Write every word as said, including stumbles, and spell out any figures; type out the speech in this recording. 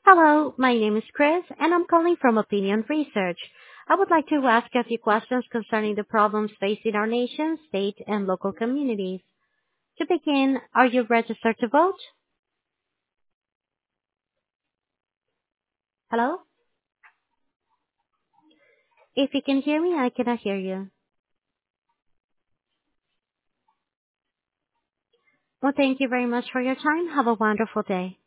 Hello, my name is Chris, and I'm calling from Opinion Research. I would like to ask a few questions concerning the problems facing our nation, state, and local communities. To begin, are you registered to vote? Hello? If you can hear me, I cannot hear you. Well, thank you very much for your time. Have a wonderful day.